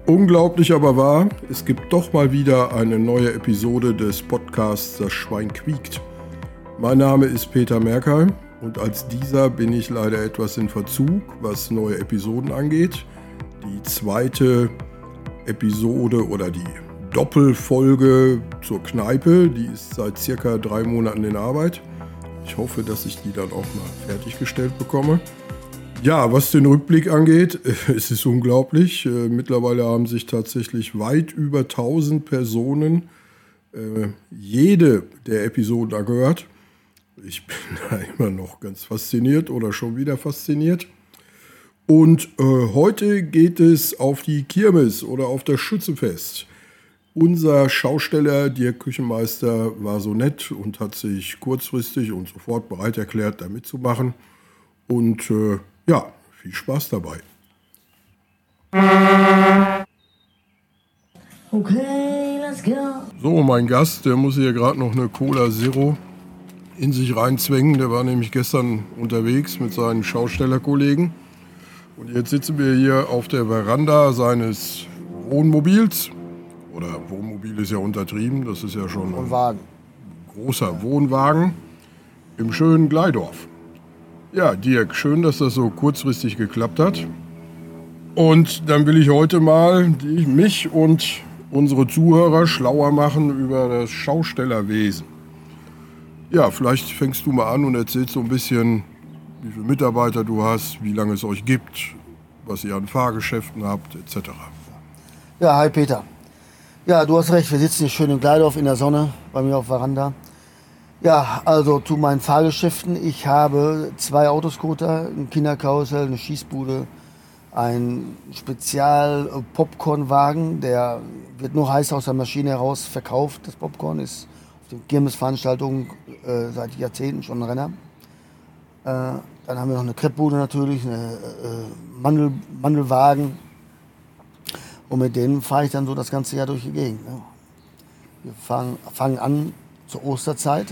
Unglaublich aber wahr, es gibt doch mal wieder eine neue Episode des Podcasts Das Schwein quiekt. Mein Name ist Peter Merkheim und als dieser bin ich leider etwas in Verzug, was neue Episoden angeht. Die zweite Episode oder die Doppelfolge zur Kneipe, die ist seit circa 3 Monaten in Arbeit. Ich hoffe, dass ich die dann auch mal fertiggestellt bekomme. Ja, was den Rückblick angeht, es ist unglaublich. Mittlerweile haben sich tatsächlich weit über 1000 Personen jede der Episoden angehört. Ich bin da immer noch ganz fasziniert oder schon wieder fasziniert. Und heute geht es auf die Kirmes oder auf das Schützenfest. Unser Schausteller, Dirk Küchenmeister, war so nett und hat sich kurzfristig und sofort bereit erklärt, da mitzumachen. Und ja, viel Spaß dabei. Okay, let's go. So, mein Gast, der muss hier gerade noch eine Cola Zero in sich reinzwängen. Der war nämlich gestern unterwegs mit seinen Schaustellerkollegen. Und jetzt sitzen wir hier auf der Veranda seines Wohnmobils. Oder Wohnmobil ist ja untertrieben, das ist ja schon ein großer Wohnwagen im schönen Gleidorf. Ja, Dirk, schön, dass das so kurzfristig geklappt hat. Und dann will ich heute mal mich und unsere Zuhörer schlauer machen über das Schaustellerwesen. Ja, vielleicht fängst du mal an und erzählst so ein bisschen, wie viele Mitarbeiter du hast, wie lange es euch gibt, was ihr an Fahrgeschäften habt, etc. Ja, hi Peter. Ja, du hast recht, wir sitzen hier schön im Gleidorf in der Sonne, bei mir auf Veranda. Ja, also zu meinen Fahrgeschäften. Ich habe 2 Autoscooter, ein Kinderkarussell, eine Schießbude, ein Spezial-Popcornwagen, der wird nur heiß aus der Maschine heraus verkauft. Das Popcorn ist auf den Kirmesveranstaltungen seit Jahrzehnten schon ein Renner. Dann haben wir noch eine Crepebude natürlich, eine Mandelwagen. Und mit denen fahre ich dann so das ganze Jahr durch die Gegend. Ne? Wir fangen an zur Osterzeit.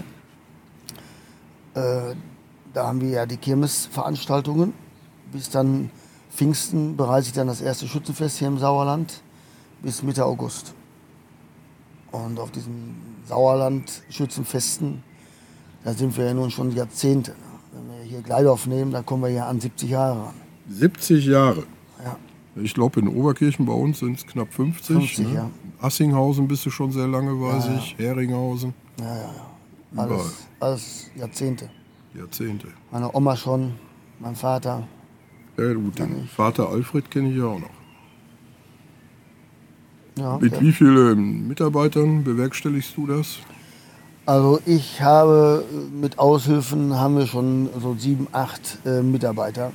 Da haben wir ja die Kirmesveranstaltungen. Bis dann Pfingsten bereise ich dann das erste Schützenfest hier im Sauerland bis Mitte August. Und auf diesen Sauerland-Schützenfesten, da sind wir ja nun schon Jahrzehnte. Wenn wir hier Gleidorf nehmen, dann kommen wir ja an 70 Jahre ran. 70 Jahre? Ja. Ich glaube, in Oberkirchen bei uns sind es knapp 50. 50, ne? ja. Assinghausen bist du schon sehr lange, weiß ich. Heringhausen. Ja. Alles Jahrzehnte. Jahrzehnte. Meine Oma schon, mein Vater. Ja gut, den Vater Alfred kenne ich ja auch noch. Ja, Mit wie vielen Mitarbeitern bewerkstelligst du das? Also ich habe mit Aushilfen haben wir schon so 7, 8 Mitarbeiter.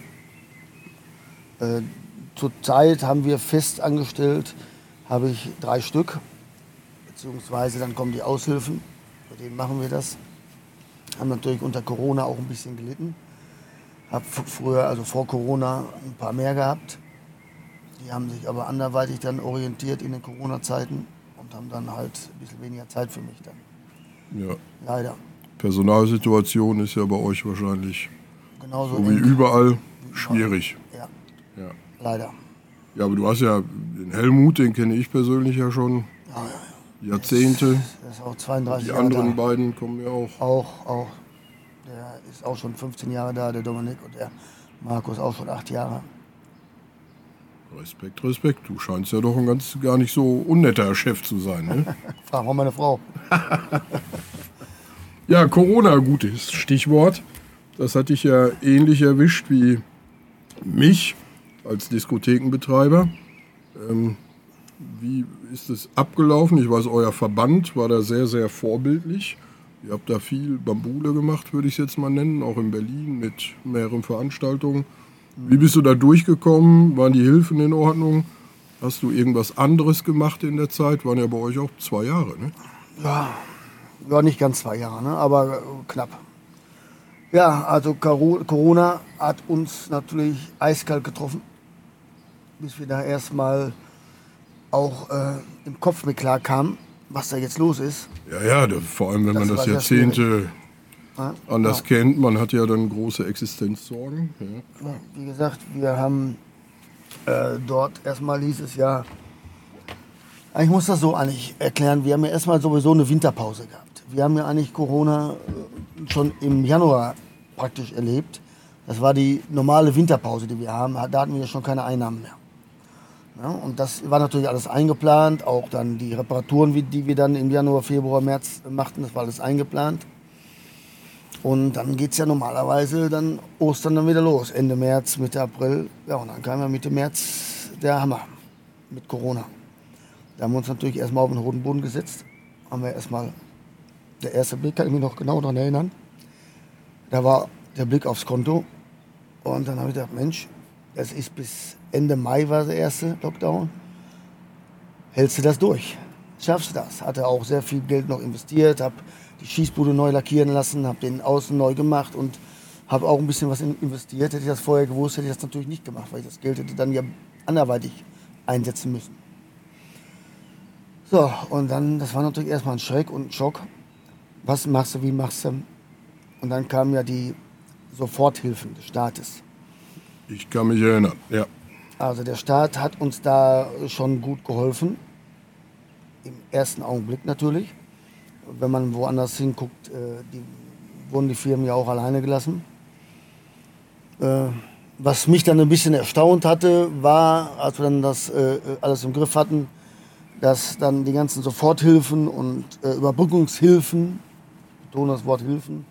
Zurzeit haben wir fest angestellt, habe ich 3 Stück, beziehungsweise dann kommen die Aushilfen, mit denen machen wir das. Haben natürlich unter Corona auch ein bisschen gelitten. Habe früher, also vor Corona, ein paar mehr gehabt. Die haben sich aber anderweitig dann orientiert in den Corona-Zeiten und haben dann halt ein bisschen weniger Zeit für mich dann. Ja. Leider. Personalsituation ist ja bei euch wahrscheinlich Genauso so wie überall schwierig. Ja, Ja. leider. Ja, aber du hast ja den Helmut, den kenne ich persönlich ja schon Jahrzehnte. Der ist auch 32 Die Jahre anderen da. beiden kommen ja auch. Auch. Der ist auch schon 15 Jahre da, der Dominik, und der Markus auch schon 8 Jahre. Respekt. Du scheinst ja doch ein gar nicht so unnetter Chef zu sein. Ne? Frag mal meine Frau. Ja, Corona, gutes Stichwort. Das hat dich ja ähnlich erwischt wie mich als Diskothekenbetreiber. Wie ist es abgelaufen? Ich weiß, euer Verband war da sehr, sehr vorbildlich. Ihr habt da viel Bambule gemacht, würde ich es jetzt mal nennen, auch in Berlin mit mehreren Veranstaltungen. Wie bist du da durchgekommen? Waren die Hilfen in Ordnung? Hast du irgendwas anderes gemacht in der Zeit? Waren ja bei euch auch 2 Jahre, ne? Ja, nicht ganz 2 Jahre, ne? Aber knapp. Ja, also Corona hat uns natürlich eiskalt getroffen, bis wir da erstmal auch im Kopf mit klar kamen, was da jetzt los ist. Ja, vor allem wenn man das Jahrzehnte anders kennt. Man hat ja dann große Existenzsorgen. Ja. Wie gesagt, wir haben dort erstmal hieß es ja, Ich muss das so eigentlich erklären. Wir haben ja erstmal sowieso eine Winterpause gehabt. Wir haben ja eigentlich Corona schon im Januar praktisch erlebt. Das war die normale Winterpause, die wir haben. Da hatten wir schon keine Einnahmen mehr. Ja, und das war natürlich alles eingeplant. Auch dann die Reparaturen, die wir dann im Januar, Februar, März machten, das war alles eingeplant. Und dann geht es ja normalerweise dann Ostern dann wieder los. Ende März, Mitte April. Ja, und dann kam ja Mitte März der Hammer mit Corona. Da haben wir uns natürlich erstmal auf den roten Boden gesetzt. Haben wir erstmal, der erste Blick, kann ich mich noch genau daran erinnern. Da war der Blick aufs Konto. Und dann habe ich gedacht, Mensch, es ist bis Ende Mai war der erste Lockdown. Hältst du das durch? Schaffst du das? Hatte auch sehr viel Geld noch investiert, habe die Schießbude neu lackieren lassen, habe den Außen neu gemacht und habe auch ein bisschen was investiert. Hätte ich das vorher gewusst, hätte ich das natürlich nicht gemacht, weil ich das Geld hätte dann ja anderweitig einsetzen müssen. So, und dann, das war natürlich erstmal ein Schreck und ein Schock. Was machst du, wie machst du? Und dann kamen ja die Soforthilfen des Staates. Ich kann mich erinnern, ja. Also der Staat hat uns da schon gut geholfen. Im ersten Augenblick natürlich. Wenn man woanders hinguckt, wurden die Firmen ja auch alleine gelassen. Was mich dann ein bisschen erstaunt hatte, war, als wir dann das alles im Griff hatten, dass dann die ganzen Soforthilfen und Überbrückungshilfen, ich betone das Wort Hilfen,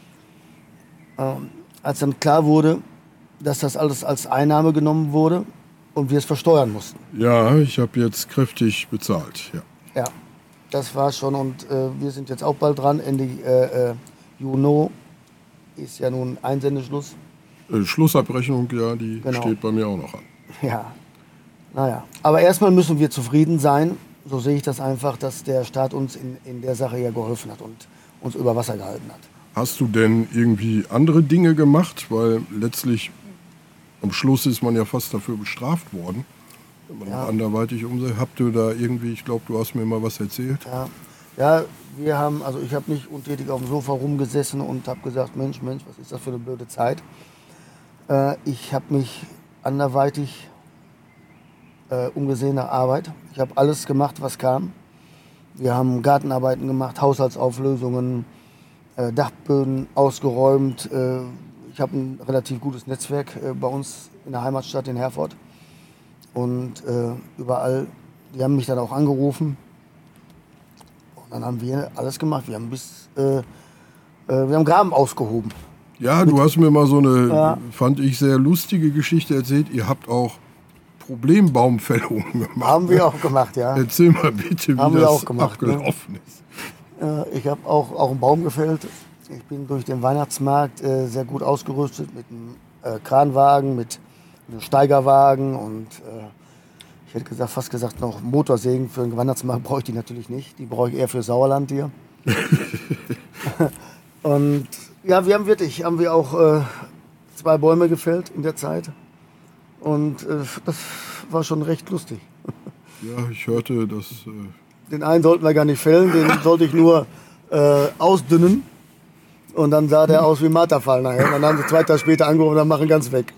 als dann klar wurde, dass das alles als Einnahme genommen wurde und wir es versteuern mussten. Ja, ich habe jetzt kräftig bezahlt, ja. Ja, das war schon und wir sind jetzt auch bald dran. Ende Juni ist ja nun Einsendeschluss. Schlussabrechnung, ja, die Genau. steht bei mir auch noch an. Ja, naja. Aber erstmal müssen wir zufrieden sein. So sehe ich das einfach, dass der Staat uns in der Sache ja geholfen hat und uns über Wasser gehalten hat. Hast du denn irgendwie andere Dinge gemacht? Weil letztlich am Schluss ist man ja fast dafür bestraft worden. Wenn man noch anderweitig umsetzt. Habt ihr da irgendwie, ich glaube, du hast mir mal was erzählt. Ja, wir haben, also ich habe nicht untätig auf dem Sofa rumgesessen und habe gesagt, Mensch, was ist das für eine blöde Zeit. Ich habe mich anderweitig umgesehen nach Arbeit. Ich habe alles gemacht, was kam. Wir haben Gartenarbeiten gemacht, Haushaltsauflösungen, Dachböden ausgeräumt. Ich habe ein relativ gutes Netzwerk bei uns in der Heimatstadt in Herford. Und überall, die haben mich dann auch angerufen. Und dann haben wir alles gemacht. Wir haben wir haben Graben ausgehoben. Ja, du hast mir mal so eine, fand ich, sehr lustige Geschichte erzählt. Ihr habt auch Problembaumfällungen gemacht. Haben wir auch gemacht, ja. Erzähl mal bitte, wie das abgelaufen ist. Ich habe auch einen Baum gefällt. Ich bin durch den Weihnachtsmarkt sehr gut ausgerüstet mit einem Kranwagen, mit einem Steigerwagen und ich hätte fast gesagt noch Motorsägen. Für einen Weihnachtsmarkt brauche ich die natürlich nicht. Die brauche ich eher für Sauerland hier. Und ja, haben wir auch 2 Bäume gefällt in der Zeit. Und das war schon recht lustig. Ja, ich hörte, dass... Den einen sollten wir gar nicht fällen, den sollte ich nur ausdünnen. Und dann sah der aus wie Marterfall nachher. Dann haben sie 2 Tage später angerufen und dann machen ganz weg.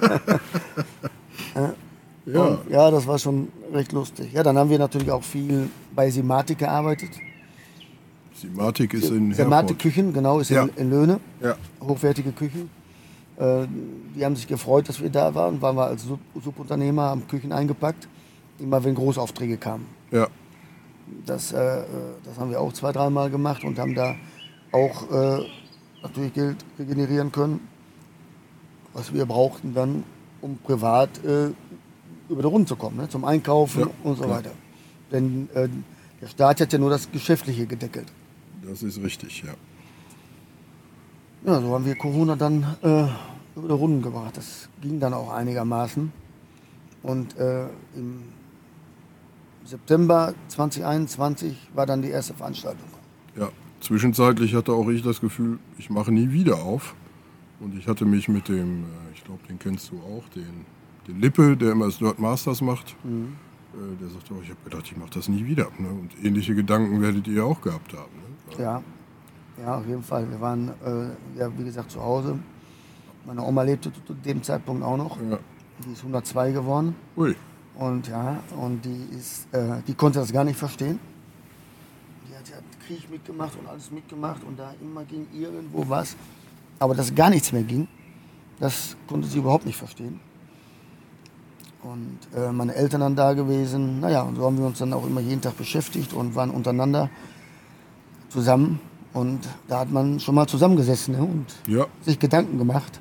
Ja, das war schon recht lustig. Ja, dann haben wir natürlich auch viel bei Simatic gearbeitet. Simatic ist in Simatic Küchen, genau, ist in Löhne. Ja. Hochwertige Küchen. Die haben sich gefreut, dass wir da waren. Waren wir als Subunternehmer, haben Küchen eingepackt. Immer wenn Großaufträge kamen. Ja. Das haben wir auch 2-3 Mal gemacht und haben da auch natürlich Geld regenerieren können, was wir brauchten dann, um privat über die Runden zu kommen, ne? Zum Einkaufen und so weiter. Denn der Staat hat ja nur das Geschäftliche gedeckelt. Das ist richtig, ja. Ja, so haben wir Corona dann über die Runden gebracht. Das ging dann auch einigermaßen. Und im September 2021 war dann die erste Veranstaltung. Ja, zwischenzeitlich hatte auch ich das Gefühl, ich mache nie wieder auf. Und ich hatte mich mit dem, ich glaube, den kennst du auch, den Lippe, der immer das Dirt Masters macht. Der sagte auch, ich habe gedacht, ich mache das nie wieder. Ne? Und ähnliche Gedanken werdet ihr auch gehabt haben. Ne? Ja, auf jeden Fall. Wir waren, wie gesagt, zu Hause. Meine Oma lebte zu dem Zeitpunkt auch noch. Ja. Die ist 102 geworden. Ui. Und die konnte das gar nicht verstehen. Die hat Krieg mitgemacht und alles mitgemacht und da immer ging irgendwo was. Aber dass gar nichts mehr ging, das konnte sie überhaupt nicht verstehen. Und meine Eltern dann da gewesen. Naja, und so haben wir uns dann auch immer jeden Tag beschäftigt und waren untereinander zusammen. Und da hat man schon mal zusammengesessen, ne, und sich Gedanken gemacht.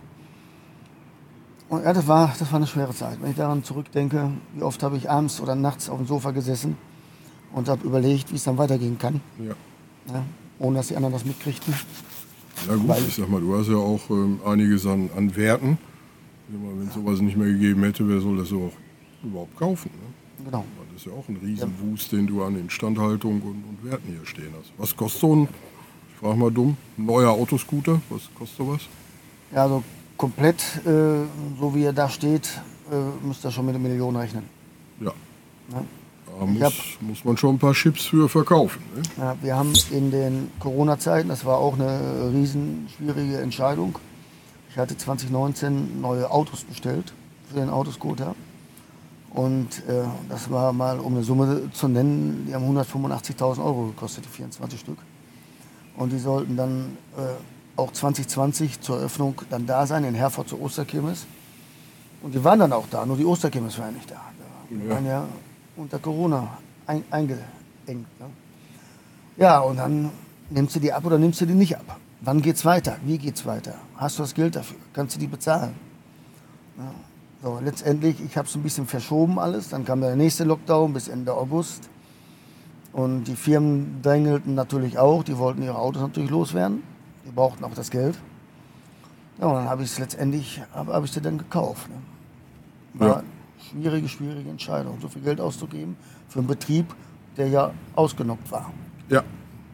Und ja, das war eine schwere Zeit. Wenn ich daran zurückdenke, wie oft habe ich abends oder nachts auf dem Sofa gesessen und habe überlegt, wie es dann weitergehen kann. Ja. Ja, ohne dass die anderen das mitkriegten. Ja gut, ich sag mal, du hast ja auch einiges an Werten. Wenn es sowas nicht mehr gegeben hätte, wer soll das so auch überhaupt kaufen? Ne? Genau. Das ist ja auch ein Riesenwust, den du an Instandhaltung und Werten hier stehen hast. Was kostet so ein, ich frage mal dumm, ein neuer Autoscooter? Was kostet sowas? Ja, also komplett, so wie er da steht, müsst ihr schon mit 1 Million rechnen. Ja. Ja. Da muss man schon ein paar Chips für verkaufen. Ne? Ja, wir haben in den Corona-Zeiten, das war auch eine riesen schwierige Entscheidung. Ich hatte 2019 neue Autos bestellt für den Autoscooter. Und das war mal, um eine Summe zu nennen, die haben 185.000 € gekostet, die 24 Stück. Und die sollten dann auch 2020 zur Eröffnung dann da sein, in Herford zur Osterkirmes. Und die waren dann auch da, nur die Osterkirmes war ja nicht da. Wir waren ja unter Corona eingeengt. Ne? Ja, und dann nimmst du die ab oder nimmst du die nicht ab. Wann geht's weiter? Wie geht's weiter? Hast du das Geld dafür? Kannst du die bezahlen? Ja. So, letztendlich, ich habe es ein bisschen verschoben alles. Dann kam der nächste Lockdown bis Ende August. Und die Firmen drängelten natürlich auch. Die wollten ihre Autos natürlich loswerden. Die brauchten auch das Geld. Ja, und dann habe ich es letztendlich, habe ich sie dann gekauft. Ne? War eine schwierige Entscheidung, so viel Geld auszugeben für einen Betrieb, der ja ausgenockt war. Ja.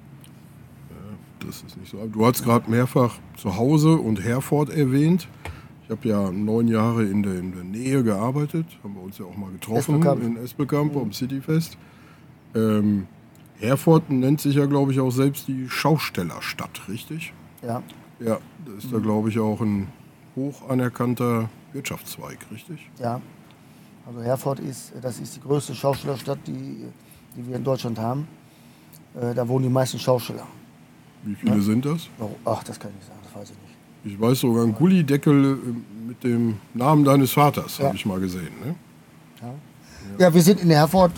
Das ist nicht so. Du hast gerade mehrfach zu Hause und Herford erwähnt. Ich habe ja 9 Jahre in der Nähe gearbeitet. Haben wir uns ja auch mal getroffen in Espelkamp am Cityfest. Herford nennt sich ja, glaube ich, auch selbst die Schaustellerstadt, richtig? Ja. Ja, das ist da, glaube ich, auch ein hoch anerkannter Wirtschaftszweig, richtig? Ja. Also Herford ist die größte Schaustellerstadt, die wir in Deutschland haben. Da wohnen die meisten Schausteller. Wie viele sind das? Ach, das kann ich nicht sagen, das weiß ich nicht. Ich weiß sogar einen Gullideckel mit dem Namen deines Vaters, habe ich mal gesehen. Ne? Ja, wir sind in Herford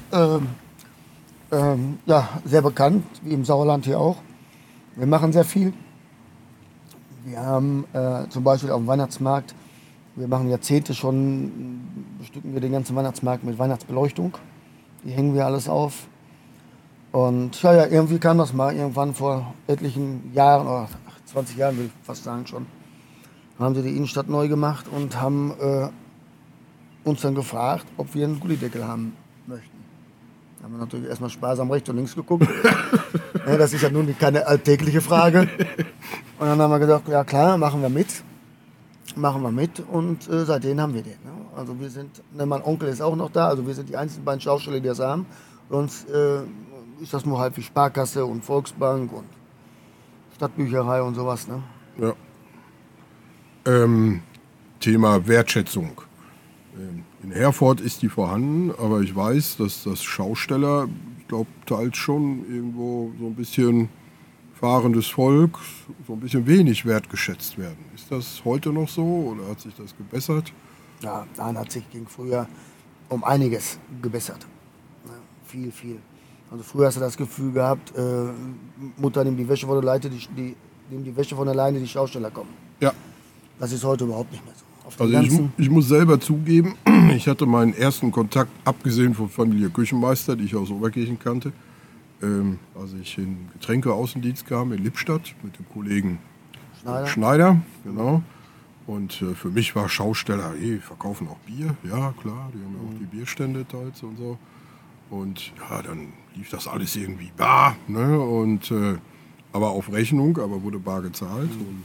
sehr bekannt, wie im Sauerland hier auch. Wir machen sehr viel. Wir haben zum Beispiel auf dem Weihnachtsmarkt, wir machen Jahrzehnte schon, bestücken wir den ganzen Weihnachtsmarkt mit Weihnachtsbeleuchtung. Die hängen wir alles auf. Und ja, irgendwie kam das mal irgendwann vor etlichen Jahren, oder 20 Jahren will ich fast sagen schon, haben sie die Innenstadt neu gemacht und haben uns dann gefragt, ob wir einen Gullideckel haben möchten. Da haben wir natürlich erstmal sparsam rechts und links geguckt. Ja, das ist ja nun keine alltägliche Frage. Und dann haben wir gesagt, ja klar, machen wir mit. Und seitdem haben wir den. Ne? Also wir sind, mein Onkel ist auch noch da, also wir sind die einzigen beiden Schausteller, die das haben. Sonst ist das nur halb wie Sparkasse und Volksbank und Stadtbücherei und sowas. Ne? Ja. Thema Wertschätzung. In Herford ist die vorhanden, aber ich weiß, dass das Schausteller, ich glaube, teils schon irgendwo so ein bisschen fahrendes Volk, so ein bisschen wenig wertgeschätzt werden. Ist das heute noch so oder hat sich das gebessert? Ja, nein, hat sich gegen früher um einiges gebessert. Ja, viel, viel. Also früher hast du das Gefühl gehabt, Mutter nimmt die Wäsche von der Leine, nimmt die Wäsche von der Leine, die Schausteller kommen. Ja. Das ist heute überhaupt nicht mehr so. Also ich muss selber zugeben, ich hatte meinen ersten Kontakt, abgesehen von Familie Küchenmeister, die ich aus Oberkirchen kannte, als ich in den Getränkeaußendienst kam in Lippstadt mit dem Kollegen Schneider, genau. Und für mich war Schausteller, verkaufen auch Bier, ja klar, die haben ja auch die Bierstände teils und so. Und ja, dann lief das alles irgendwie bar, ne? Und, aber auf Rechnung, aber wurde bar gezahlt. Und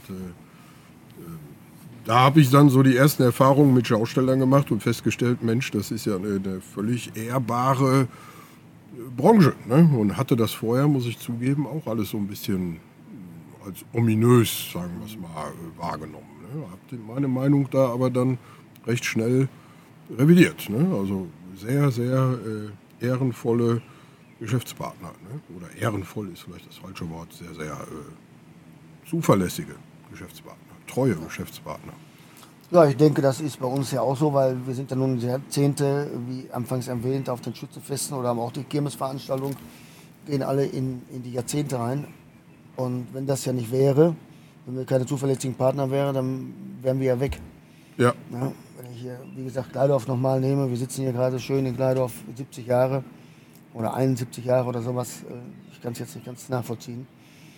da habe ich dann so die ersten Erfahrungen mit Schaustellern gemacht und festgestellt, Mensch, das ist ja eine völlig ehrbare Branche. Ne? Und hatte das vorher, muss ich zugeben, auch alles so ein bisschen als ominös, sagen wir es mal, wahrgenommen. Ne? Habe meine Meinung da aber dann recht schnell revidiert. Ne? Also sehr, sehr ehrenvolle Geschäftspartner. Ne? Oder ehrenvoll ist vielleicht das falsche Wort. Sehr, sehr zuverlässige Geschäftspartner, treue Geschäftspartner. Ja, ich denke, das ist bei uns ja auch so, weil wir sind ja nun Jahrzehnte, wie anfangs erwähnt, auf den Schützenfesten oder auch die Kirmesveranstaltung, gehen alle in die Jahrzehnte rein. Und wenn das ja nicht wäre, wenn wir keine zuverlässigen Partner wären, dann wären wir ja weg. Ja. Ja, wenn ich hier, wie gesagt, Gleidorf nochmal nehme, wir sitzen hier gerade schön in Gleidorf, 70 Jahre oder 71 Jahre oder sowas, ich kann es jetzt nicht ganz nachvollziehen.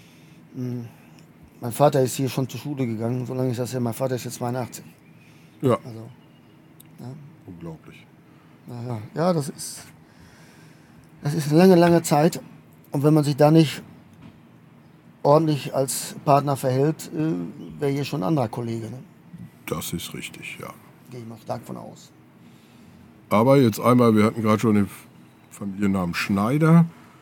Mein Vater ist hier schon zur Schule gegangen, so lange ist das ja, mein Vater ist jetzt 82. Ja. Also, ja. Unglaublich. Ja, das ist eine lange, lange Zeit. Und wenn man sich da nicht ordentlich als Partner verhält, wäre hier schon ein anderer Kollege. Ne? Das ist richtig, ja. Gehe ich mal stark von aus. Aber jetzt einmal, wir hatten gerade schon den Familiennamen Schneider.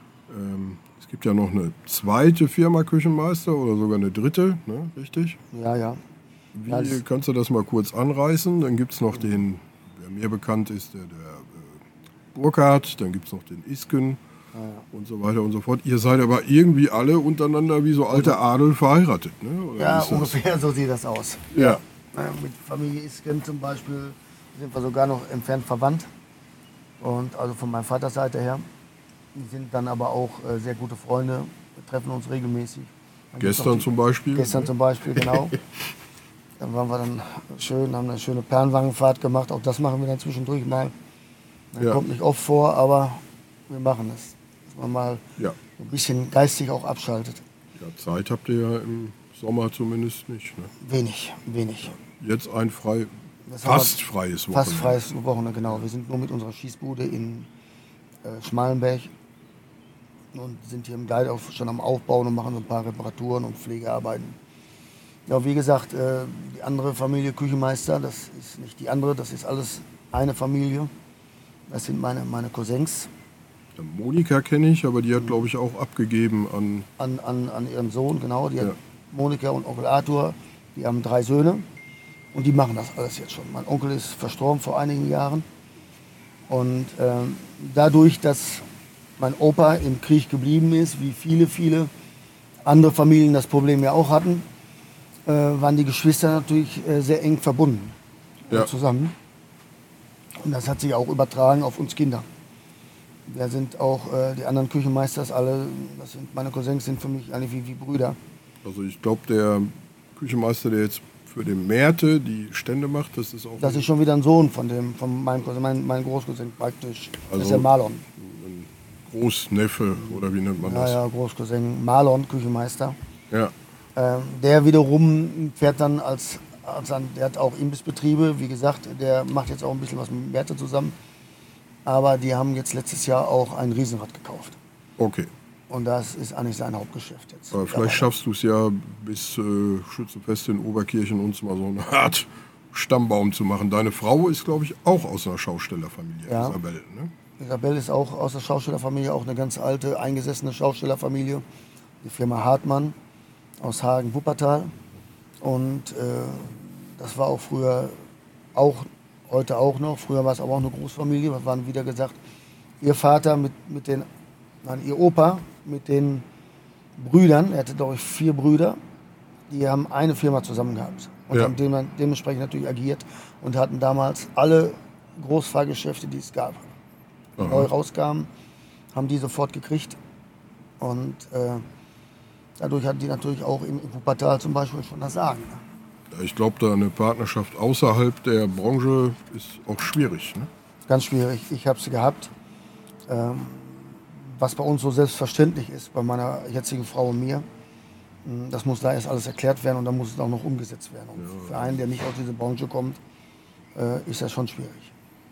Es gibt ja noch eine zweite Firma Küchenmeister oder sogar eine dritte, ne? Richtig? Ja. Wie kannst du das mal kurz anreißen? Dann gibt es noch den, wer mir bekannt ist, der Burkhardt, dann gibt es noch den Isken und so weiter und so fort. Ihr seid aber irgendwie alle untereinander wie so alte Adel verheiratet, ne? Oder Ja, ist das? ungefähr so sieht das aus. Ja. Mit Familie Isken zum Beispiel sind wir sogar noch entfernt verwandt. Und also von meiner Vaterseite her. Die sind dann aber auch sehr gute Freunde. Wir treffen uns regelmäßig. Gestern zum Beispiel? Gestern zum Beispiel, genau. Dann waren wir dann schön, haben eine schöne Pernwangenfahrt gemacht. Auch das machen wir dann zwischendurch mal. Das kommt nicht oft vor, aber wir machen es. Dass man mal ein bisschen geistig auch abschaltet. Ja, Zeit habt ihr ja im Sommer zumindest nicht. Ne? Wenig. Jetzt ein fast freies Wochenende. Fast freies Wochenende, genau. Wir sind nur mit unserer Schießbude in Schmalenberg und sind hier im Gleidorf schon am Aufbauen und machen so ein paar Reparaturen und Pflegearbeiten. Ja, wie gesagt, die andere Familie Küchenmeister, das ist nicht die andere, das ist alles eine Familie. Das sind meine Cousins. Monika kenne ich, aber die hat, glaube ich, auch abgegeben an ihren Sohn, genau. Die hat Monika und Onkel Arthur, die haben 3 Söhne und die machen das alles jetzt schon. Mein Onkel ist verstorben vor einigen Jahren und dadurch, dass mein Opa im Krieg geblieben ist, wie viele andere Familien das Problem ja auch hatten, waren die Geschwister natürlich sehr eng verbunden zusammen. Und das hat sich auch übertragen auf uns Kinder. Wir sind auch, die anderen Küchenmeisters alle, meine Cousins sind für mich eigentlich wie Brüder. Also ich glaube, der Küchenmeister, der jetzt für den Märte die Stände macht, das ist auch... Das ist schon wieder ein Sohn von meinem Cousin, mein Großcousin praktisch. Also das ist der Marlon. Ein Großneffe oder wie nennt man das? Ja, Großcousin Marlon, Küchenmeister. Ja. Der wiederum fährt dann der hat auch Imbissbetriebe, wie gesagt, der macht jetzt auch ein bisschen was mit Märte zusammen. Aber die haben jetzt letztes Jahr auch ein Riesenrad gekauft. Okay. Und das ist eigentlich sein Hauptgeschäft jetzt. Aber vielleicht schaffst du es ja bis Schützenfest in Oberkirchen uns mal so eine Art Stammbaum zu machen. Deine Frau ist, glaube ich, auch aus einer Schaustellerfamilie, Isabel, ne? Isabel ist auch aus der Schaustellerfamilie, auch eine ganz alte, eingesessene Schaustellerfamilie. Die Firma Hartmann aus Hagen-Wuppertal. Und das war auch früher, heute auch noch, früher war es aber auch eine Großfamilie, was waren wieder gesagt, ihr Vater ihr Opa mit den Brüdern, er hatte glaube ich 4 Brüder, die haben eine Firma zusammen gehabt und haben dementsprechend natürlich agiert und hatten damals alle Großfahrgeschäfte, die es gab, die neu rauskamen, haben die sofort gekriegt und dadurch hatten die natürlich auch in Wuppertal zum Beispiel schon das Sagen. Ich glaube, da eine Partnerschaft außerhalb der Branche ist auch schwierig. Ne? Ganz schwierig. Ich habe sie gehabt. Was bei uns so selbstverständlich ist, bei meiner jetzigen Frau und mir, das muss da erst alles erklärt werden und dann muss es auch noch umgesetzt werden. Und für einen, der nicht aus dieser Branche kommt, ist das schon schwierig.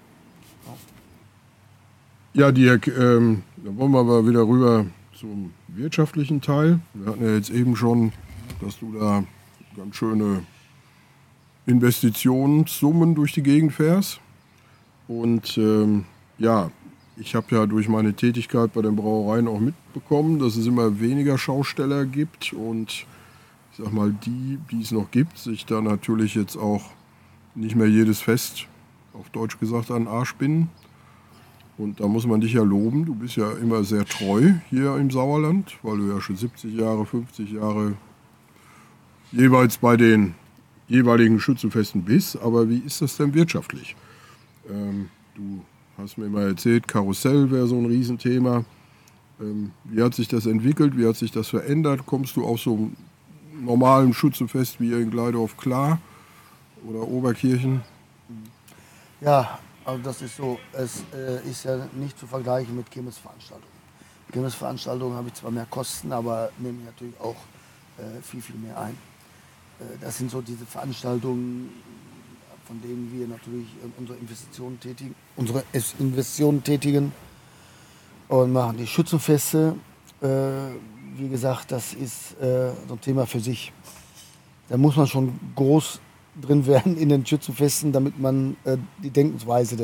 Ja, Dirk, dann wollen wir aber wieder rüber zum wirtschaftlichen Teil. Wir hatten ja jetzt eben schon, dass du da ganz schöne Investitionssummen durch die Gegend fährst. Und ich habe ja durch meine Tätigkeit bei den Brauereien auch mitbekommen, dass es immer weniger Schausteller gibt und ich sag mal, die es noch gibt, sich da natürlich jetzt auch nicht mehr jedes Fest, auf Deutsch gesagt, an den Arsch binden. Und da muss man dich ja loben. Du bist ja immer sehr treu hier im Sauerland, weil du ja schon 70 Jahre, 50 Jahre jeweils bei den jeweiligen Schützenfesten bist. Aber wie ist das denn wirtschaftlich? Du hast mir mal erzählt, Karussell wäre so ein Riesenthema. Wie hat sich das entwickelt? Wie hat sich das verändert? Kommst du auf so einem normalen Schützenfest wie in Gleidorf klar oder Oberkirchen? Ja, also das ist so. Es ist ja nicht zu vergleichen mit Kirmesveranstaltungen. Kirmesveranstaltungen habe ich zwar mehr Kosten, aber nehme ich natürlich auch viel, viel mehr ein. Das sind so diese Veranstaltungen, von denen wir natürlich unsere Investitionen tätigen und machen die Schützenfeste. Wie gesagt, das ist so ein Thema für sich. Da muss man schon groß drin werden in den Schützenfesten, damit man die Denkensweise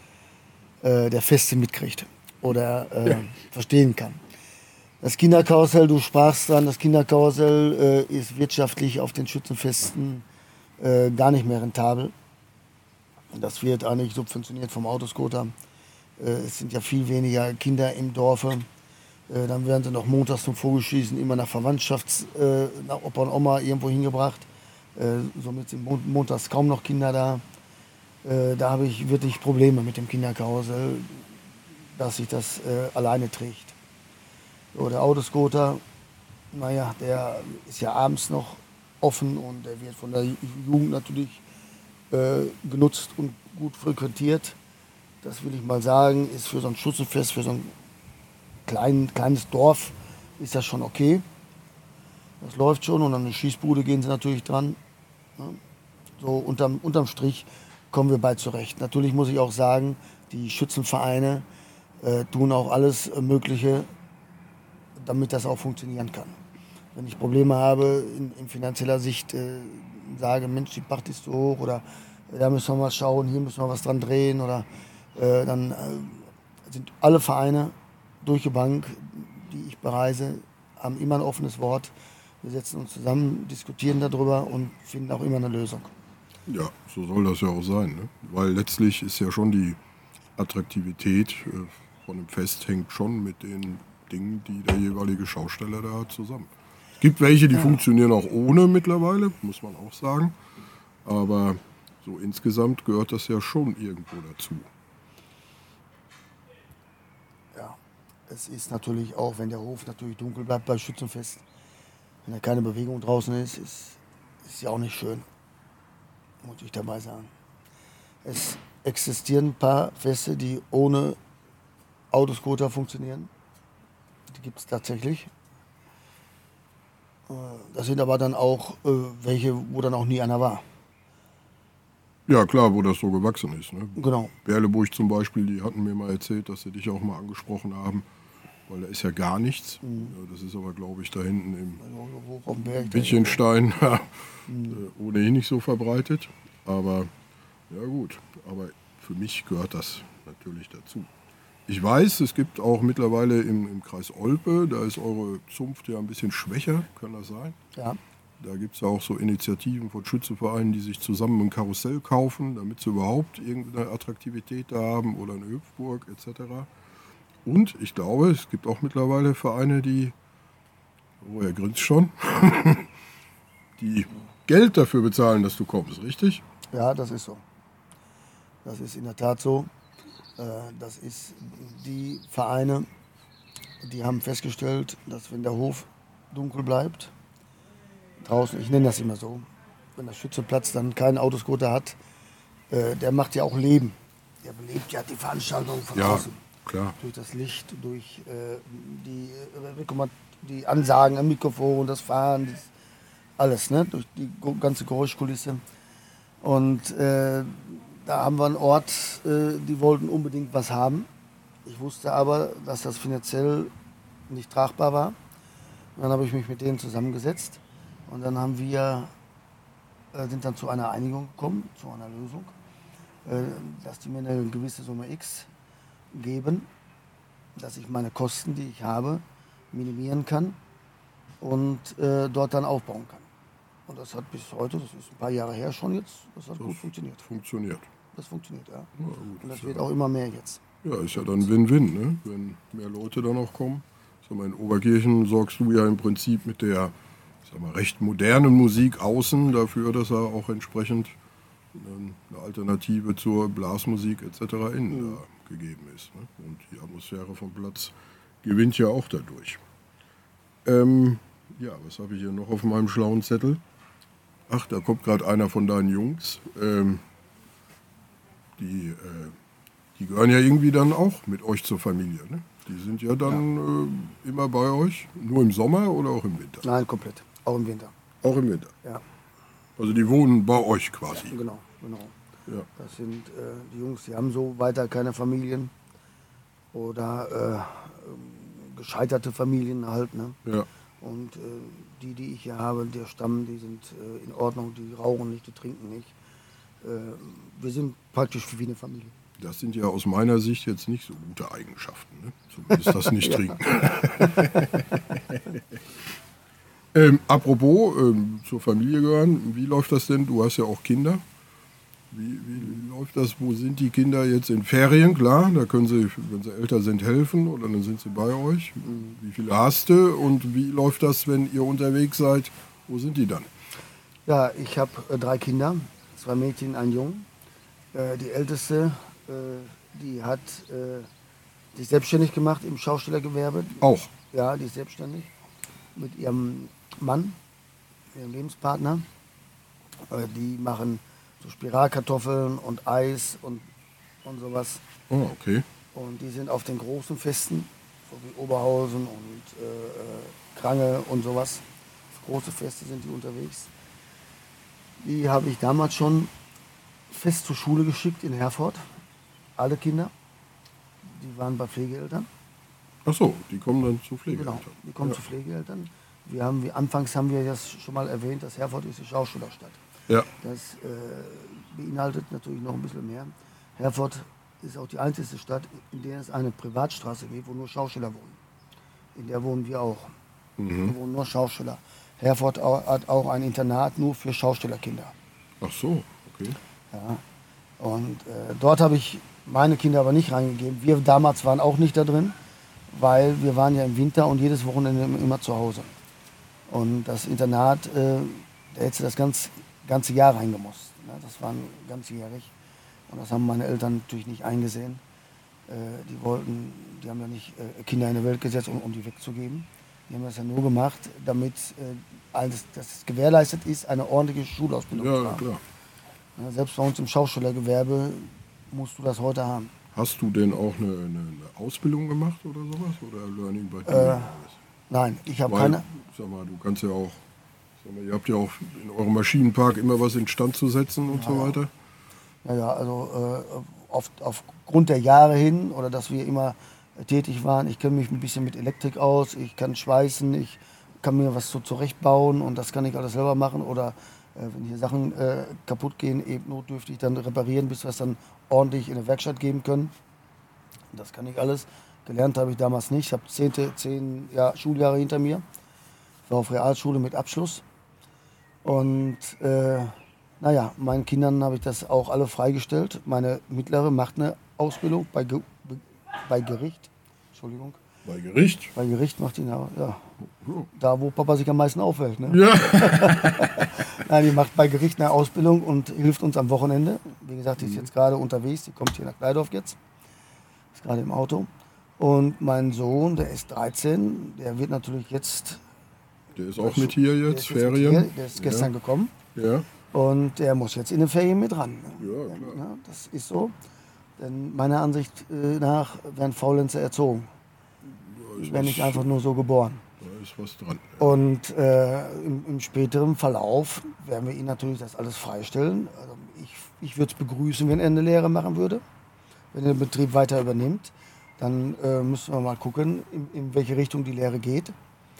der Feste mitkriegt oder verstehen kann. Das Kinderkarussell, du sprachst dran, das Kinderkarussell ist wirtschaftlich auf den Schützenfesten gar nicht mehr rentabel. Das wird eigentlich subventioniert vom Autoscooter. Es sind ja viel weniger Kinder im Dorfe. Dann werden sie noch montags zum Vogelschießen immer nach nach Opa und Oma irgendwo hingebracht. Somit sind montags kaum noch Kinder da. Da habe ich wirklich Probleme mit dem Kinderkarussell, dass sich das alleine trägt. So, der Autoscooter, naja, der ist ja abends noch offen und der wird von der Jugend natürlich genutzt und gut frequentiert. Das will ich mal sagen, ist für so ein Schützenfest, für so ein kleines Dorf, ist das schon okay. Das läuft schon und an eine Schießbude gehen sie natürlich dran. Ja. So unterm Strich kommen wir bald zurecht. Natürlich muss ich auch sagen, die Schützenvereine tun auch alles Mögliche, damit das auch funktionieren kann. Wenn ich Probleme habe in finanzieller Sicht, sage, Mensch, die Pacht ist zu hoch oder da müssen wir mal schauen, hier müssen wir was dran drehen oder dann sind alle Vereine durch die Bank, die ich bereise, haben immer ein offenes Wort. Wir setzen uns zusammen, diskutieren darüber und finden auch immer eine Lösung. Ja, so soll das ja auch sein, ne? Weil letztlich ist ja schon die Attraktivität von einem Fest hängt schon mit den Dingen, die der jeweilige Schausteller da hat, zusammen. Es gibt welche, die funktionieren auch ohne mittlerweile, muss man auch sagen. Aber so insgesamt gehört das ja schon irgendwo dazu. Ja, es ist natürlich auch, wenn der Hof natürlich dunkel bleibt bei Schützenfest, wenn da keine Bewegung draußen ist ja auch nicht schön, muss ich dabei sagen. Es existieren ein paar Feste, die ohne Autoscooter funktionieren. Die gibt es tatsächlich. Das sind aber dann auch welche, wo dann auch nie einer war. Ja, klar, wo das so gewachsen ist. Ne? Genau. Berleburg zum Beispiel, die hatten mir mal erzählt, dass sie dich auch mal angesprochen haben, weil da ist ja gar nichts. Ja, das ist aber, glaube ich, da hinten im Wittchenstein ohnehin nicht so verbreitet. Aber ja gut, aber für mich gehört das natürlich dazu. Ich weiß, es gibt auch mittlerweile im Kreis Olpe, da ist eure Zunft ja ein bisschen schwächer, kann das sein? Ja. Da gibt es ja auch so Initiativen von Schützenvereinen, die sich zusammen ein Karussell kaufen, damit sie überhaupt irgendeine Attraktivität da haben oder eine Hüpfburg etc. Und ich glaube, es gibt auch mittlerweile Vereine, die, oh, er grinst schon, die Geld dafür bezahlen, dass du kommst, richtig? Ja, das ist so. Das ist in der Tat so. Das ist die Vereine, die haben festgestellt, dass wenn der Hof dunkel bleibt, draußen, ich nenne das immer so, wenn der Schützenplatz dann keinen Autoscooter hat, der macht ja auch Leben. Der belebt ja die Veranstaltung von außen. Klar. Durch das Licht, durch die Ansagen am Mikrofon, das Fahren, alles, ne? Durch die ganze Geräuschkulisse. Und da haben wir einen Ort, die wollten unbedingt was haben. Ich wusste aber, dass das finanziell nicht tragbar war. Und dann habe ich mich mit denen zusammengesetzt und dann sind dann zu einer Einigung gekommen, zu einer Lösung, dass die mir eine gewisse Summe X geben, dass ich meine Kosten, die ich habe, minimieren kann und dort dann aufbauen kann. Und das hat bis heute, das ist ein paar Jahre her schon jetzt, das hat gut funktioniert. Funktioniert. Das funktioniert, ja. Ja, gut, Und das wird auch immer mehr jetzt. Ja, ist ja dann Win-Win, ne? Wenn mehr Leute dann auch kommen. Sag mal, in Oberkirchen sorgst du ja im Prinzip mit der, sag mal, recht modernen Musik außen dafür, dass er auch entsprechend eine Alternative zur Blasmusik etc. innen da gegeben ist. Ne? Und die Atmosphäre vom Platz gewinnt ja auch dadurch. Ja, was habe ich hier noch auf meinem schlauen Zettel? Ach, da kommt gerade einer von deinen Jungs. Die gehören ja irgendwie dann auch mit euch zur Familie. Ne? Die sind ja dann immer bei euch, nur im Sommer oder auch im Winter? Nein, komplett. Auch im Winter. Auch im Winter? Ja. Also die wohnen bei euch quasi? Genau. Ja. Das sind die Jungs, die haben so weiter keine Familien oder gescheiterte Familien halt. Ne? Ja. Und die ich hier habe, der Stamm, die sind in Ordnung, die rauchen nicht, die trinken nicht. Wir sind praktisch wie eine Familie. Das sind ja aus meiner Sicht jetzt nicht so gute Eigenschaften. Ne? Zumindest das nicht trinken. Apropos zur Familie gehören, wie läuft das denn? Du hast ja auch Kinder. Wie läuft das? Wo sind die Kinder jetzt in Ferien? Klar, da können sie, wenn sie älter sind, helfen oder dann sind sie bei euch. Wie viele hast du und wie läuft das, wenn ihr unterwegs seid? Wo sind die dann? Ja, ich habe 3 Kinder, 2 Mädchen, einen Jungen. Die älteste, die hat sich selbstständig gemacht im Schaustellergewerbe. Auch? Ja, die ist selbstständig mit ihrem Mann, ihrem Lebenspartner. Die machen so Spiralkartoffeln und Eis und sowas. Oh, okay. Und die sind auf den großen Festen, so wie Oberhausen und Krange und sowas. Auf große Feste sind die unterwegs. Die habe ich damals schon fest zur Schule geschickt in Herford. Alle Kinder. Die waren bei Pflegeeltern. Ach so, die kommen dann zu Genau, Pflegeeltern. die kommen zu Pflegeeltern. Anfangs haben wir das schon mal erwähnt, dass Herford ist die Schaustellerstadt. Ja. Das beinhaltet natürlich noch ein bisschen mehr. Herford ist auch die einzige Stadt, in der es eine Privatstraße gibt, wo nur Schausteller wohnen. In der wohnen wir auch. Da wohnen nur Schausteller. Herford hat auch ein Internat nur für Schaustellerkinder. Ach so, okay. Ja. Und dort habe ich meine Kinder aber nicht reingegeben. Wir damals waren auch nicht da drin, weil wir waren ja im Winter und jedes Wochenende immer zu Hause. Und das Internat, da hätte das ganze Jahr reingemusst. Ne? Das war ganzjährig. Und das haben meine Eltern natürlich nicht eingesehen. Die haben ja nicht Kinder in die Welt gesetzt, um die wegzugeben. Die haben das ja nur gemacht, damit das gewährleistet ist, eine ordentliche Schulausbildung zu Ja, haben. klar. Ja, selbst bei uns im Schaustellergewerbe musst du das heute haben. Hast du denn auch eine Ausbildung gemacht oder sowas? Oder Learning by Doing? Nein, ich habe Weil, keine. sag mal, du kannst ja auch, sag mal, ihr habt ja auch in eurem Maschinenpark immer was instand zu setzen und so weiter. Ja, also aufgrund der Jahre hin oder dass wir immer tätig waren, ich kenne mich ein bisschen mit Elektrik aus, ich kann schweißen, ich kann mir was so zurechtbauen und das kann ich alles selber machen oder wenn hier Sachen kaputt gehen, eben notdürftig dann reparieren, bis wir es dann ordentlich in der Werkstatt geben können. Das kann ich alles. Gelernt habe ich damals nicht. Ich habe 10 Schuljahre hinter mir. Ich war auf Realschule mit Abschluss. Und meinen Kindern habe ich das auch alle freigestellt. Meine Mittlere macht eine Ausbildung bei Gericht. Entschuldigung. Bei Gericht? Bei Gericht macht die da, wo Papa sich am meisten aufhält. Ne? Ja. Nein, die macht bei Gericht eine Ausbildung und hilft uns am Wochenende. Wie gesagt, die ist jetzt gerade unterwegs. Die kommt hier nach Kleidorf jetzt. Ist gerade im Auto. Und mein Sohn, der ist 13, der wird natürlich jetzt... Der ist auch mit hier jetzt, Ferien? Hier, der ist gestern gekommen. Ja. Und der muss jetzt in den Ferien mit ran. Ja, klar. Ja, das ist so. Denn meiner Ansicht nach werden Faulenzer erzogen. Werden nicht einfach nur so geboren. Da ist was dran. Und im späteren Verlauf werden wir ihn natürlich das alles freistellen. Also ich würde es begrüßen, wenn er eine Lehre machen würde, wenn er den Betrieb weiter übernimmt. Dann müssen wir mal gucken, in welche Richtung die Lehre geht.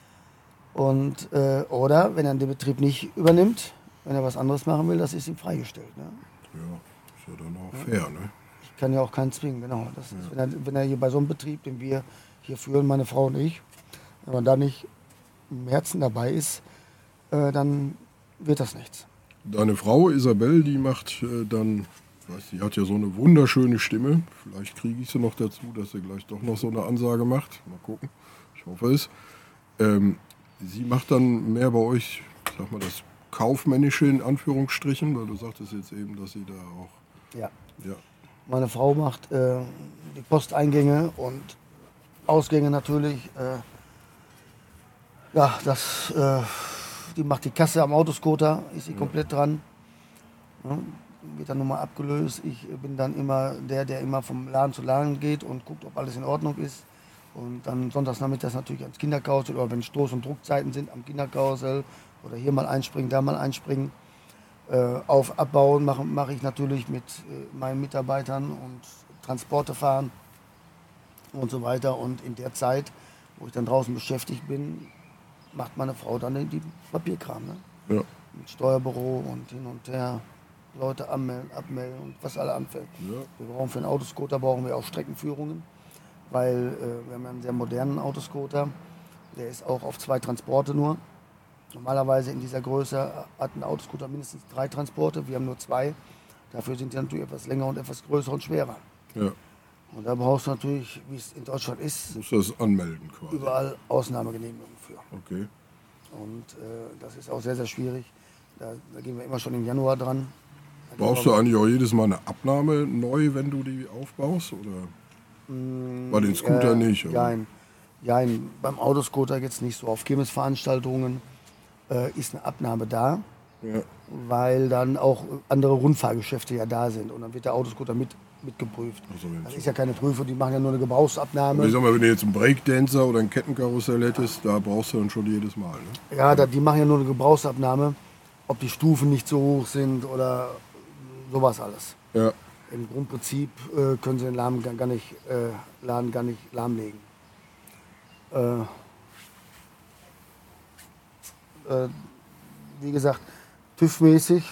Und, oder wenn er den Betrieb nicht übernimmt, wenn er was anderes machen will, das ist ihm freigestellt. Ne? Ja, ist ja dann auch fair, ne? Ich kann ja auch keinen zwingen, genau. Das ist, wenn er hier bei so einem Betrieb, den wir hier führen, meine Frau und ich, wenn man da nicht im Herzen dabei ist, dann wird das nichts. Deine Frau Isabel, die macht dann weiß, sie hat ja so eine wunderschöne Stimme. Vielleicht kriege ich sie noch dazu, dass sie gleich doch noch so eine Ansage macht. Mal gucken. Ich hoffe es. Sie macht dann mehr bei euch, ich sag mal, das Kaufmännische in Anführungsstrichen, weil du sagtest jetzt eben, dass sie da auch... Ja. Ja. Meine Frau macht die Posteingänge und Ausgänge natürlich. Die macht die Kasse am Autoscooter, ist sie komplett dran. Ja, wird dann nochmal abgelöst. Ich bin dann immer der immer vom Laden zu Laden geht und guckt, ob alles in Ordnung ist. Und dann sonntags nachmittags natürlich ans Kinderkarussell oder wenn Stoß- und Druckzeiten sind am Kinderkarussell oder hier mal einspringen, da mal einspringen. Abbauen mache ich natürlich mit meinen Mitarbeitern und Transporte fahren und so weiter. Und in der Zeit, wo ich dann draußen beschäftigt bin, macht meine Frau dann die Papierkram. Ne? Ja. Mit Steuerbüro und hin und her, Leute anmelden, abmelden und was alle anfällt. Ja. Wir brauchen für einen Autoscooter brauchen wir auch Streckenführungen, weil wir haben einen sehr modernen Autoscooter. Der ist auch auf 2 Transporte nur. Normalerweise in dieser Größe hat ein Autoscooter mindestens 3 Transporte, wir haben nur 2. Dafür sind die natürlich etwas länger und etwas größer und schwerer. Ja. Und da brauchst du natürlich, wie es in Deutschland ist, Musst du das anmelden quasi. überall Ausnahmegenehmigungen für. Okay. Und das ist auch sehr, sehr schwierig. Da gehen wir immer schon im Januar dran. Brauchst du eigentlich auch jedes Mal eine Abnahme neu, wenn du die aufbaust? Oder? Bei den Scooter nicht? Oder? Nein, beim Autoscooter jetzt nicht so. Auf Kirmesveranstaltungen ist eine Abnahme da, Ja. weil dann auch andere Rundfahrgeschäfte ja da sind. Und dann wird der Autoscooter mitgeprüft. Also Das ist ja keine Prüfung, die machen ja nur eine Gebrauchsabnahme. Ich sag mal, wenn du jetzt einen Breakdancer oder ein Kettenkarussell hättest, da brauchst du dann schon jedes Mal. Ne? Ja, die machen ja nur eine Gebrauchsabnahme, ob die Stufen nicht so hoch sind oder sowas alles. Ja. Im Grundprinzip können sie den Laden gar nicht lahmlegen. Wie gesagt, TÜV-mäßig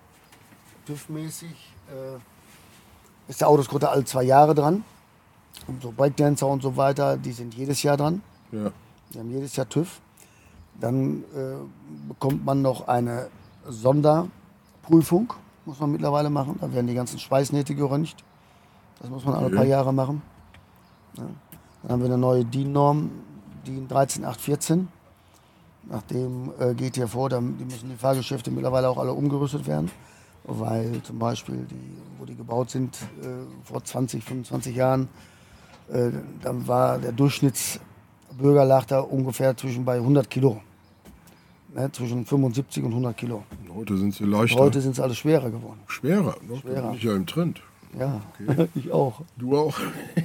ist der Autoscooter alle 2 Jahre dran. Und so Breakdancer und so weiter, die sind jedes Jahr dran. Ja. Die haben jedes Jahr TÜV. Dann bekommt man noch eine Sonderprüfung, muss man mittlerweile machen. Da werden die ganzen Schweißnähte geröntgt. Das muss man alle paar Jahre machen. Ja. Dann haben wir eine neue DIN-Norm, DIN 13814. Nachdem geht hier vor, die müssen die Fahrgeschäfte mittlerweile auch alle umgerüstet werden. Weil zum Beispiel, wo die gebaut sind, vor 20, 25 Jahren, dann war der Durchschnittsbürger lag da ungefähr bei 100 Kilo. Ne, zwischen 75 und 100 Kilo. Heute sind sie leichter. Heute sind es alle schwerer geworden. Schwerer? Noch? Schwerer. Da bin ich ja im Trend. Ja, Okay. ich auch. Du auch?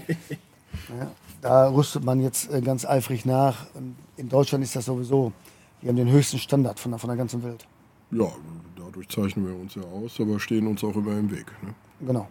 Ja, da rüstet man jetzt ganz eifrig nach. Und in Deutschland ist das sowieso. Wir haben den höchsten Standard von der ganzen Welt. Ja, dadurch zeichnen wir uns ja aus, aber stehen uns auch immer im Weg. Ne? Genau.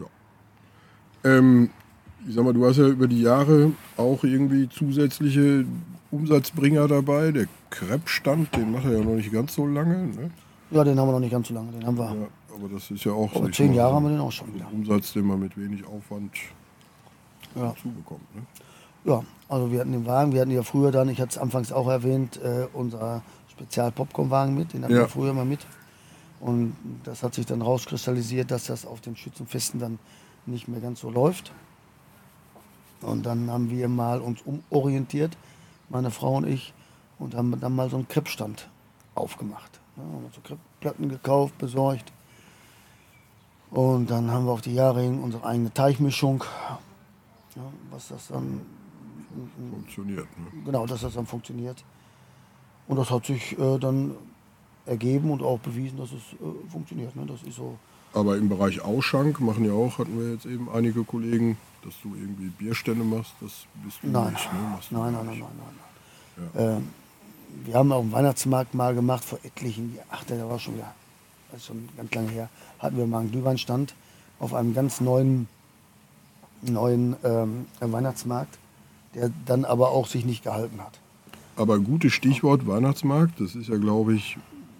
Ja. Ich sag mal, du hast ja über die Jahre auch irgendwie zusätzliche Umsatzbringer dabei. Der Crepe-Stand, den macht er ja noch nicht ganz so lange. Ne? Ja, den haben wir noch nicht ganz so lange. Den haben wir. Ja, aber das ist ja auch Vor ich 10 mal, Jahren haben wir den auch schon wieder. ein Umsatz, den man mit wenig Aufwand Ja. zubekommt. Ne? Ja, also wir hatten den Wagen, wir hatten ja früher dann, ich hatte es anfangs auch erwähnt, unser Spezial-Popcorn-Wagen mit, den hatten wir früher mal mit. Und das hat sich dann rauskristallisiert, dass das auf den Schützenfesten dann nicht mehr ganz so läuft. Und dann haben wir mal uns umorientiert, meine Frau und ich, und haben dann mal so einen Crepe-Stand aufgemacht. Ja, haben uns so Crepe-Platten gekauft, besorgt. Und dann haben wir auf die Jahre hin unsere eigene Teichmischung, ja, was das dann Funktioniert. Ne? genau, dass das dann funktioniert. Und das hat sich dann ergeben und auch bewiesen, dass es funktioniert. Ne? Das ist so. Aber im Bereich Ausschank machen ja auch, hatten wir jetzt eben einige Kollegen, dass du irgendwie Bierstände machst, das bist du Nein. nicht. Ne? Machst du Nein. Ja. Wir haben auf dem Weihnachtsmarkt mal gemacht, vor etlichen Jahren, der war schon wieder, das ist schon ganz lange her, hatten wir mal einen Glühweinstand auf einem ganz neuen Weihnachtsmarkt, der dann aber auch sich nicht gehalten hat. Aber gutes Stichwort Weihnachtsmarkt, das ist ja, glaube ich,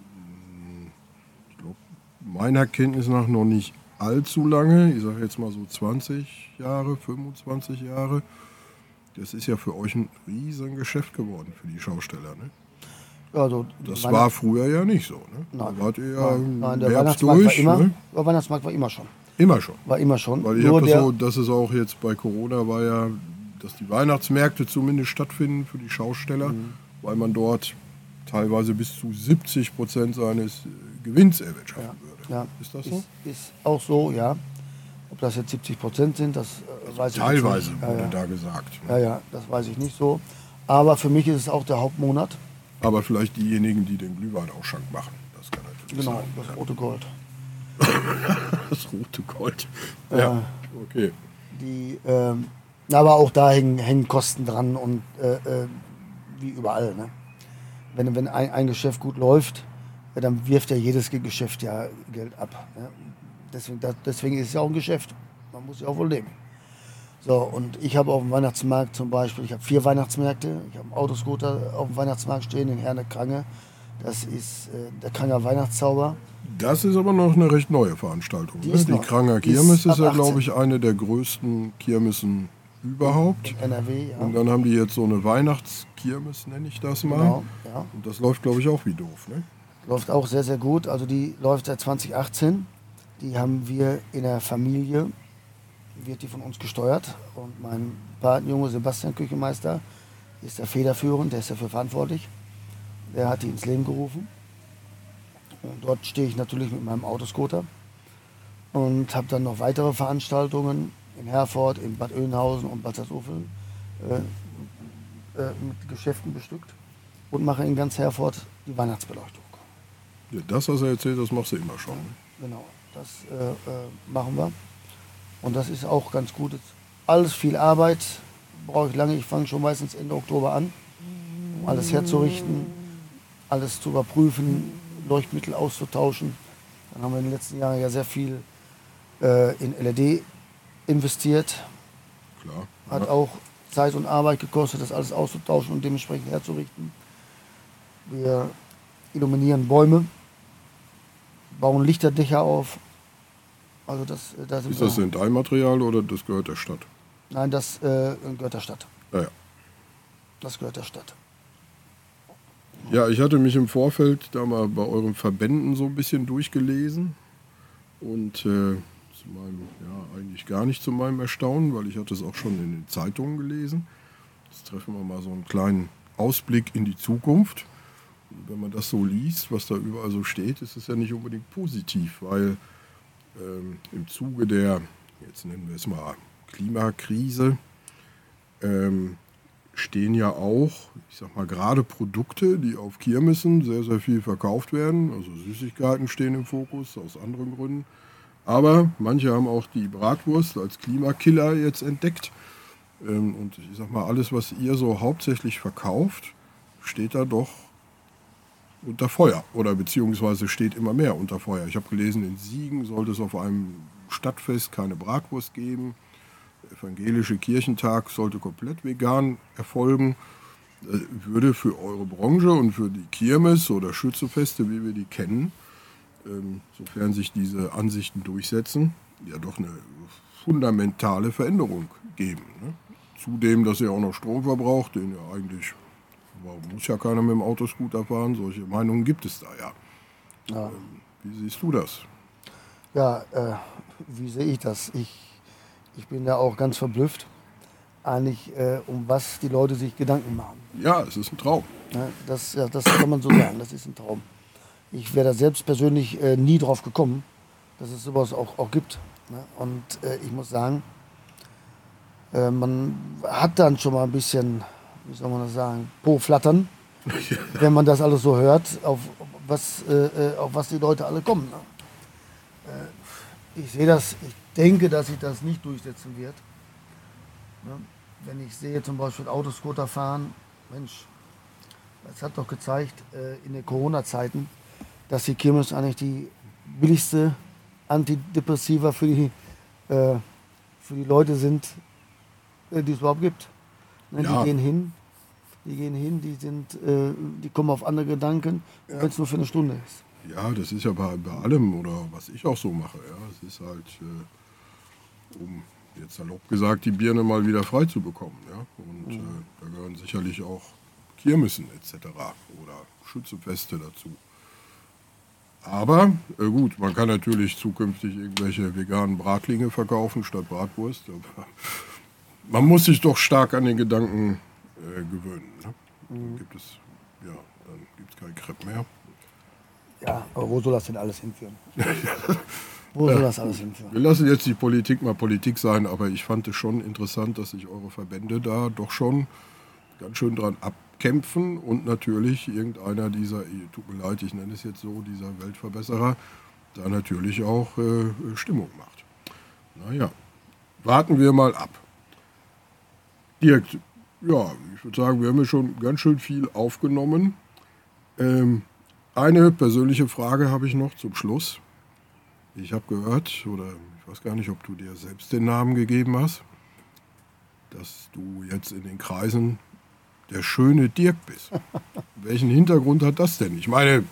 meiner Kenntnis nach noch nicht allzu lange. Ich sage jetzt mal so 20 Jahre, 25 Jahre. Das ist ja für euch ein riesen Geschäft geworden, für die Schausteller. Ne? Also, Das war früher ja nicht so. Ne? Nein. Da wart ihr ja Nein, der Herbst Weihnachtsmarkt durch. war immer, Ne? der Weihnachtsmarkt war immer schon. Immer schon. War immer schon. Weil ich habe das so, dass es auch jetzt bei Corona war ja, dass die Weihnachtsmärkte zumindest stattfinden für die Schausteller, weil man dort teilweise bis zu 70% seines Gewinns erwirtschaften würde. Ja, ist das so? Ist auch so, ja. Ob das jetzt 70% sind, das weiß ich nicht. Teilweise wurde da gesagt. Ja, das weiß ich nicht so. Aber für mich ist es auch der Hauptmonat. Aber vielleicht diejenigen, die den Glühweinausschank machen. Das kann natürlich sein. Genau, das rote Gold. Das rote Gold. Ja, okay. Aber auch da hängen Kosten dran und wie überall. Ne? Wenn ein Geschäft gut läuft, dann wirft ja jedes Geschäft ja Geld ab. Ne? Deswegen ist es ja auch ein Geschäft. Man muss ja auch wohl leben. So, und ich habe auf dem Weihnachtsmarkt zum Beispiel, ich habe 4 Weihnachtsmärkte. Ich habe einen Autoscooter auf dem Weihnachtsmarkt stehen, in Herne-Krange. Das ist der Kranger Weihnachtszauber. Das ist aber noch eine recht neue Veranstaltung. Die Kranger Kirmes ist ja, glaube ich, eine der größten Kirmessen überhaupt. In NRW, ja. Und dann haben die jetzt so eine Weihnachtskirmes, nenne ich das mal. Genau, ja. Und das läuft, glaube ich, auch wie doof. Ne? Läuft auch sehr, sehr gut. Also die läuft seit 2018. Die haben wir in der Familie, wird die von uns gesteuert. Und mein Patenjunge Sebastian Küchenmeister ist der federführend, der ist dafür verantwortlich. Der hat die ins Leben gerufen. Und dort stehe ich natürlich mit meinem Autoscooter und habe dann noch weitere Veranstaltungen in Herford, in Bad Oeynhausen und Bad Salzuflen mit Geschäften bestückt und mache in ganz Herford die Weihnachtsbeleuchtung. Ja, das, was er erzählt, das machst du immer schon. Genau, das machen wir. Und das ist auch ganz gut. Alles viel Arbeit, brauche ich lange. Ich fange schon meistens Ende Oktober an, um alles herzurichten, alles zu überprüfen, Leuchtmittel auszutauschen. Dann haben wir in den letzten Jahren ja sehr viel in LED investiert. Klar. Hat auch Zeit und Arbeit gekostet, das alles auszutauschen und dementsprechend herzurichten. Wir illuminieren Bäume, bauen Lichterdächer auf. Also da sind ist das denn dein Material oder das gehört der Stadt? Nein, das gehört der Stadt. Ja. Das gehört der Stadt. Ja, ich hatte mich im Vorfeld da mal bei euren Verbänden so ein bisschen durchgelesen und eigentlich gar nicht zu meinem Erstaunen, weil ich hatte es auch schon in den Zeitungen gelesen. Jetzt treffen wir mal so einen kleinen Ausblick in die Zukunft. Und wenn man das so liest, was da überall so steht, ist es ja nicht unbedingt positiv, weil im Zuge der, jetzt nennen wir es mal Klimakrise, stehen ja auch, ich sag mal, gerade Produkte, die auf Kirmessen sehr, sehr viel verkauft werden. Also Süßigkeiten stehen im Fokus, aus anderen Gründen. Aber manche haben auch die Bratwurst als Klimakiller jetzt entdeckt. Und ich sag mal, alles, was ihr so hauptsächlich verkauft, steht da doch unter Feuer. Oder beziehungsweise steht immer mehr unter Feuer. Ich habe gelesen, in Siegen sollte es auf einem Stadtfest keine Bratwurst geben. Der evangelische Kirchentag sollte komplett vegan erfolgen. Würde für eure Branche und für die Kirmes oder Schützefeste, wie wir die kennen, sofern sich diese Ansichten durchsetzen, ja doch eine fundamentale Veränderung geben. Ne? Zudem, dass ihr auch noch Strom verbraucht, den ja eigentlich, muss ja keiner mit dem Autoscooter fahren, solche Meinungen gibt es da ja. Ja. Wie siehst du das? Ja, wie sehe ich das? Ich bin da auch ganz verblüfft, eigentlich um was die Leute sich Gedanken machen. Ja, es ist ein Traum. Ja, das kann man so sagen, das ist ein Traum. Ich wäre da selbst persönlich nie drauf gekommen, dass es sowas auch gibt. Ne? Und ich muss sagen, man hat dann schon mal ein bisschen, wie soll man das sagen, Po-Flattern, wenn man das alles so hört, auf was die Leute alle kommen. Ne? Ich sehe das, ich denke, dass sich das nicht durchsetzen wird. Ne? Wenn ich sehe zum Beispiel Autoscooter fahren, Mensch, das hat doch gezeigt in den Corona-Zeiten, dass die Kirmes eigentlich die billigste Antidepressiva für die Leute sind, die es überhaupt gibt. Ne, Ja. Die gehen hin, die kommen auf andere Gedanken, wenn es nur für eine Stunde ist. Ja, das ist ja bei allem oder was ich auch so mache. Ja. Es ist halt, um jetzt salopp gesagt, die Birne mal wieder frei zu bekommen. Ja. Und da gehören sicherlich auch Kirmessen etc. oder Schützefeste dazu. Aber gut, man kann natürlich zukünftig irgendwelche veganen Bratlinge verkaufen statt Bratwurst. Aber man muss sich doch stark an den Gedanken gewöhnen. Ne? Dann gibt es kein Crepe mehr. Ja, aber wo soll das denn alles hinführen? Wo soll das alles hinführen? Wir lassen jetzt die Politik mal Politik sein, aber ich fand es schon interessant, dass sich eure Verbände da doch schon ganz schön dran abkämpfen und natürlich irgendeiner dieser, tut mir leid, ich nenne es jetzt so, dieser Weltverbesserer, da natürlich auch Stimmung macht. Naja, warten wir mal ab. Dirk, ja, ich würde sagen, wir haben ja schon ganz schön viel aufgenommen. Eine persönliche Frage habe ich noch zum Schluss. Ich habe gehört, oder ich weiß gar nicht, ob du dir selbst den Namen gegeben hast, dass du jetzt in den Kreisen der schöne Dirk bist. Welchen Hintergrund hat das denn? Ich meine,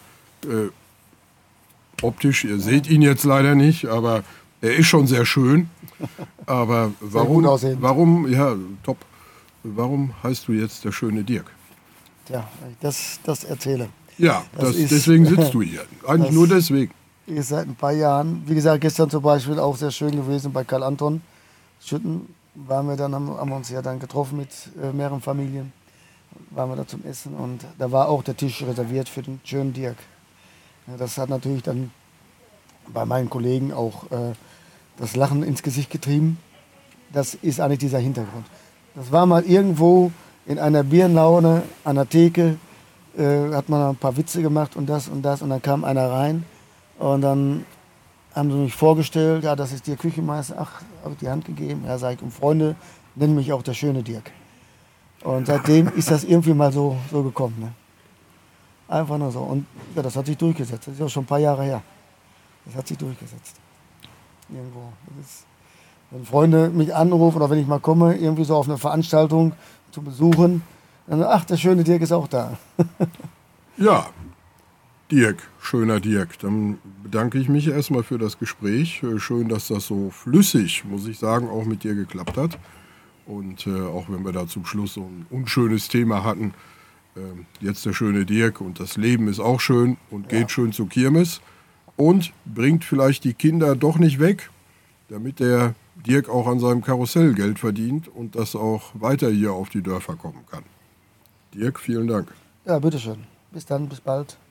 optisch, ihr seht ihn jetzt leider nicht, aber er ist schon sehr schön. Aber warum, ja, top. Warum heißt du jetzt der schöne Dirk? Tja, das erzähle. Ja, deswegen sitzt du hier. Eigentlich nur deswegen. Ist seit ein paar Jahren, wie gesagt, gestern zum Beispiel auch sehr schön gewesen bei Karl Anton Schütten. Haben wir uns ja dann getroffen mit mehreren Familien. Waren wir da zum Essen und da war auch der Tisch reserviert für den schönen Dirk. Ja, das hat natürlich dann bei meinen Kollegen auch das Lachen ins Gesicht getrieben. Das ist eigentlich dieser Hintergrund. Das war mal irgendwo in einer Bierlaune an der Theke, hat man ein paar Witze gemacht und das und dann kam einer rein und dann haben sie mich vorgestellt, ja, das ist der Küchenmeister, ach, habe ich die Hand gegeben, ja, sag ich, und Freunde nennen mich auch der schöne Dirk. Und seitdem ist das irgendwie mal so gekommen. Ne? Einfach nur so. Und ja, das hat sich durchgesetzt. Das ist auch schon ein paar Jahre her. Das hat sich durchgesetzt. Irgendwo. Wenn Freunde mich anrufen oder wenn ich mal komme, irgendwie so auf eine Veranstaltung zu besuchen, dann, ach, der schöne Dirk ist auch da. Ja, Dirk, schöner Dirk. Dann bedanke ich mich erstmal für das Gespräch. Schön, dass das so flüssig, muss ich sagen, auch mit dir geklappt hat. Und auch wenn wir da zum Schluss so ein unschönes Thema hatten, jetzt der schöne Dirk und das Leben ist auch schön und geht schön zur Kirmes und bringt vielleicht die Kinder doch nicht weg, damit der Dirk auch an seinem Karussell Geld verdient und das auch weiter hier auf die Dörfer kommen kann. Dirk, vielen Dank. Ja, bitteschön. Bis dann, bis bald.